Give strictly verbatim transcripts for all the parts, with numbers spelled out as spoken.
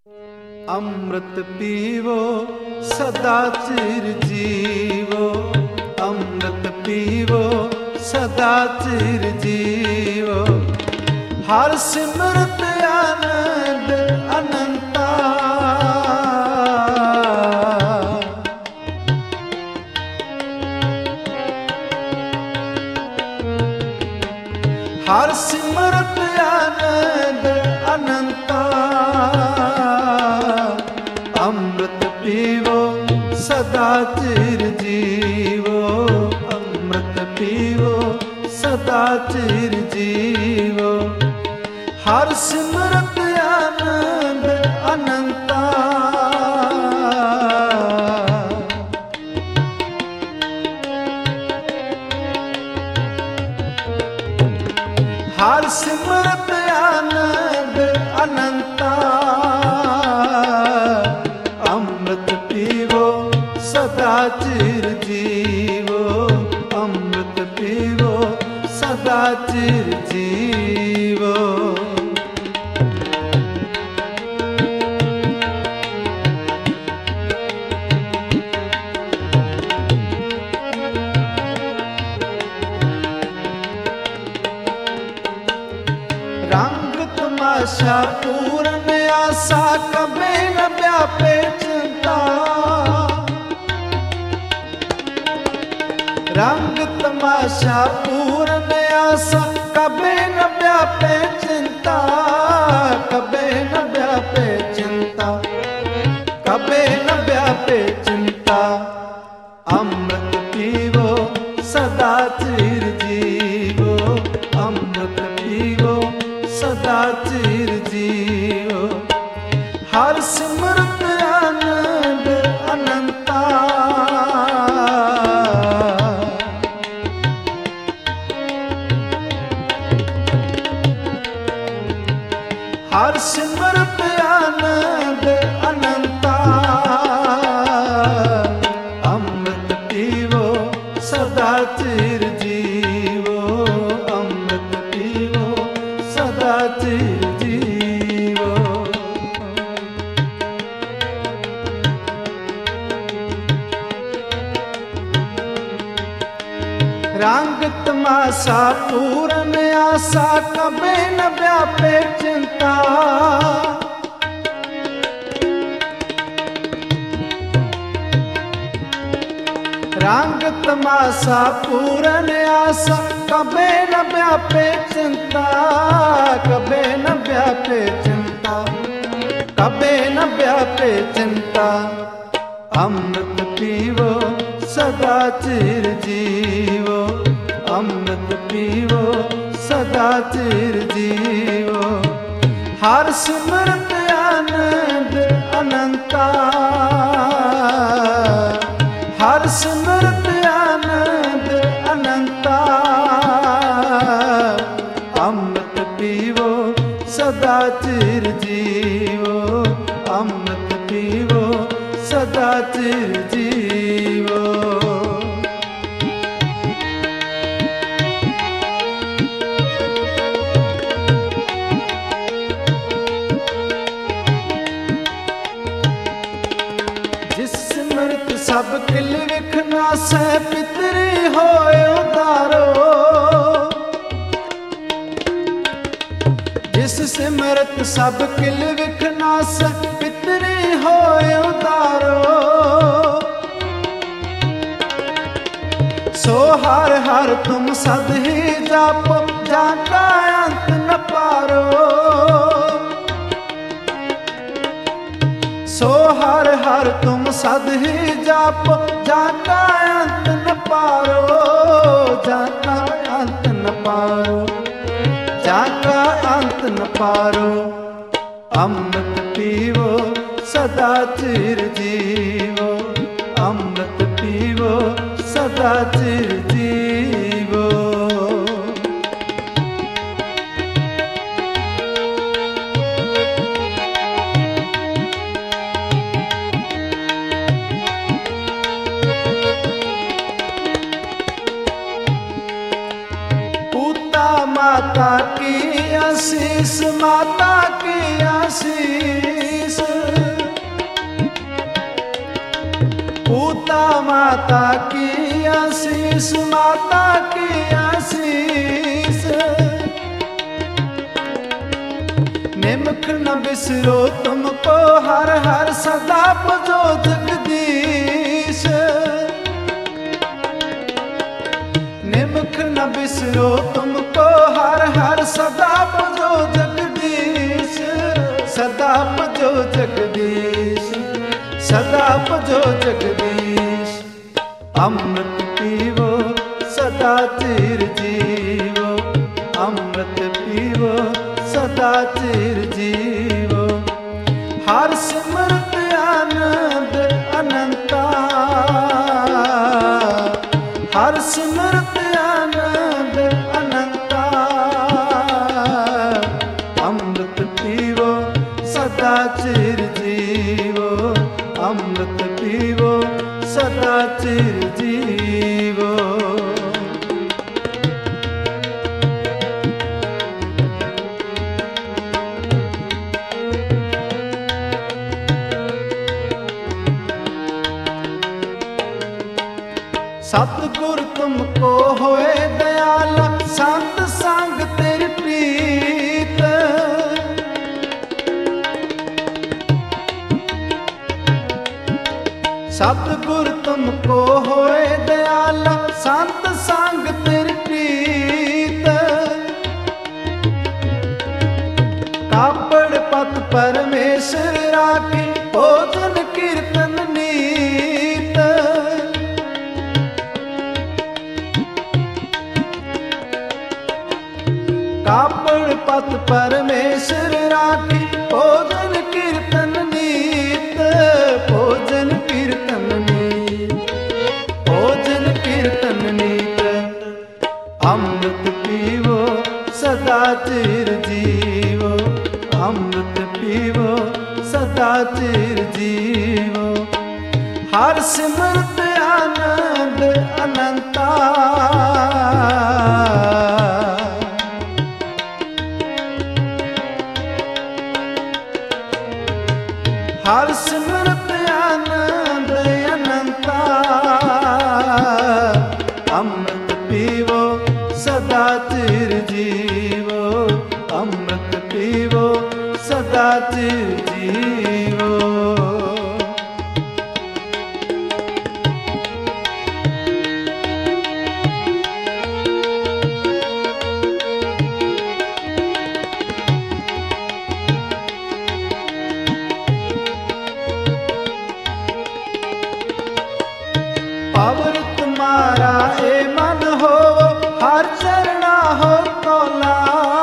ਅੰਮ੍ਰਿਤ ਪੀਵੋ ਸਦਾ ਚਿਰ ਜੀਵੋ, ਅੰਮ੍ਰਿਤ ਪੀਵੋ ਸਦਾ ਚਿਰ ਜੀਵੋ। ਹਰ ਸਿਮਰਤ ਆਨੰਦ ਅਨੰਤਾ, ਹਰ ਸਿਮਰਤ ਆਨੰਦ ਅਨੰਤਾ। ਅੰਮ੍ਰਿਤ ਪੀਵੋ ਸਦਾ ਚਿਰ ਜੀਵੋ, ਅੰਮ੍ਰਿਤ ਪੀਵੋ ਸਦਾ ਚਿਰ ਜੀਵੋ। ਹਰ ਸਿਮਰਤ ਆਨੰਦ ਅਨੰਤਾ। ਹਰ ਸਿਮਰਤ ਆਨੰਦ ਅਨੰਤਾ। ਅੰਮ੍ਰਿਤ ਪੀਵੋ ਸਦਾ ਚਿਰ ਜੀਵੋ, ਅੰਮ੍ਰਿਤ ਪੀਵੋ ਸਦਾ ਚਿਰ ਜੀਵੋ। रंग तमाशा पूर्ण आशा, कभी न व्यापे चिंता। रंग तमाशा पूर्ण आशा, कभी न व्यापे चिंता, कभी न व्यापे चिंता, कभी न व्यापे चिंता। अमृत पीवो सदा चिर जीवो, अमृत पीवो सदा चिर जीवो। हर सिमरत आनंद अनंता। हर सिमरत आनंद अनंता। अमृत पीवो सदा चिर जीवो, अमृत पीवो सदा चिर जीवो। रंग तमाशा पूर्ण आशा, कभी न व्यापे चिंता। रंग तमाशा पूर्ण आशा, कभी न व्यापे चिंता, कभी न व्यापे चिंता, कभी न व्यापे चिंता। अमृत पीवो सदा चिर जीवो, अमृत पीवो सदा चिर जीवो। हर सिमरत आनंद अनंता। हर सिमरत आनंद अनंता। अमृत पीवो सदा चिर जीवो, अमृत पीवो सदा चिर जीवो। जिस सिमरत सब किल विखना सह, पितरी होए उतारो। जिस सिमरत सब किल विखना सह, पितरी होए उतारो। सो हर हर तुम सद ही जापो, जाका अंत न पारो। सो हर हर तुम सद ही जापो, जाका अंत न पारो, जाका अंत न पारो, जाका अंत न पारो। अमृत पीवो सदा चिर जीवो, अमृत पीवो सदा चिर जीवो। माता की आशीष, माता की आशीष। माता की आशीष, माता की आशीष। निमख न बिसरो तुमको हर हर सदा भजो जगदीश। निमख न बिसरो तुमको हर हर सदा भजो जगदीश। सदा भजो जगदीश, सदा भजो जगदीश। अमृत पीवो सदा चिर जीवो, अमृत पीवो सदा चिर जीवो। हर सिमरत आनंद अनंता, हर सिमरत आनंद अनंता। अमृत पीवो सदा चिर जीवो, अमृत पीवो सदा चिर जीवो। सतगुर तुमको होए दयाला, संत संग तेरी प्रीत। सतगुर तुमको होए दयाला, संत संग तेरी प्रीत। कापड़ पत परमेश्वर राखी, भोजन कीर्तन नीत। कापड़ पत परमेश्वर राखी, भोजन कीर्तन नीत। भोजन कीर्तन नीत, भोजन कीर्तन नीत। अमृत पीवो सदा चिर जीवो, अमृत पीवो सदा चिर जीवो। हर सिमरत आनंद अनंता, हर सिमरत आनंद अनंता। अमृत पीवो सदा चिर जीवो, अमृत पीवो सदा चिर जीवो। पावर तुम्हारा ए मन हो, हर चरना हो तोला।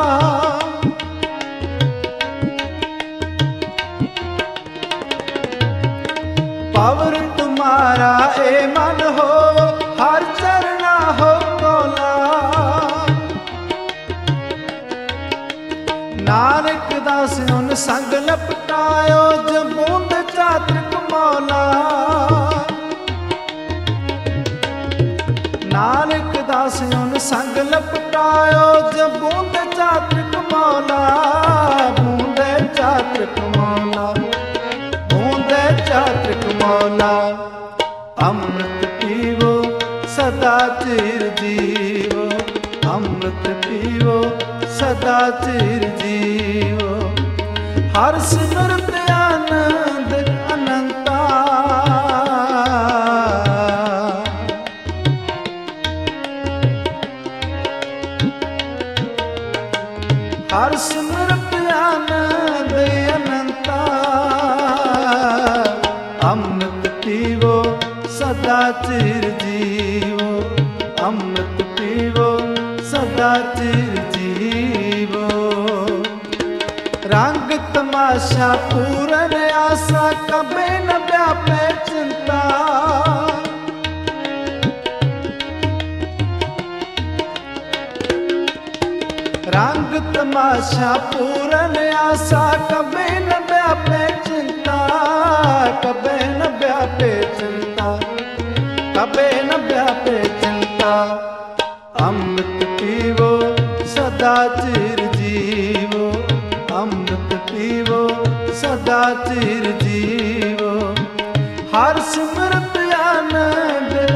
पावर तुम्हारा ए मन हो, हर चरना हो तोला। नानक दास उन संग लपटायो, जबूंद चातृक मौला। नानक दास उन संग लपटायो, जब बूंद चातृक मौला। बूंद चातृक मौला, बूंद चातृक मौला। अमृत पीवो सदा चिर जीवो, अमृत पीवो सदा चिर जीवो। हर सिमरत आनंद अनंता, हर सिमरत आनंद अनंता। अमृत पीवो सदा चिर जीवो, अमृत पीवो सदा चिर जीवो। रंग तमाशा पूरन आशा, कबे न व्यापे चिंता। रंग तमाशा पूरन आशा, कबे न व्यापे चिंता। कबे न व्यापे चिंता, कबे न व्यापे चिंता। अमृत पीवो सदा चिर जीवो, अमृत पीवो सदा चिर जीवो। हर सिमरत आनंद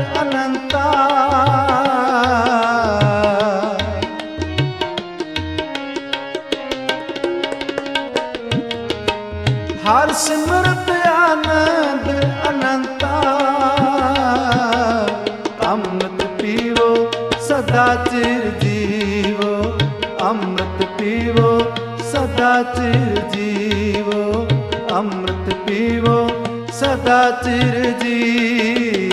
ਹਰ ਸਿਮਰਤ ਆਨੰਦ ਅਨੰਤਾ। ਅੰਮ੍ਰਿਤ ਪੀਵੋ ਸਦਾ ਚਿਰ ਜੀਵੋ, ਅੰਮ੍ਰਿਤ ਪੀਵੋ ਸਦਾ ਚਿਰ ਜੀਵੋ, ਅੰਮ੍ਰਿਤ ਪੀਵੋ ਸਦਾ ਚਿਰ ਜੀਵੋ।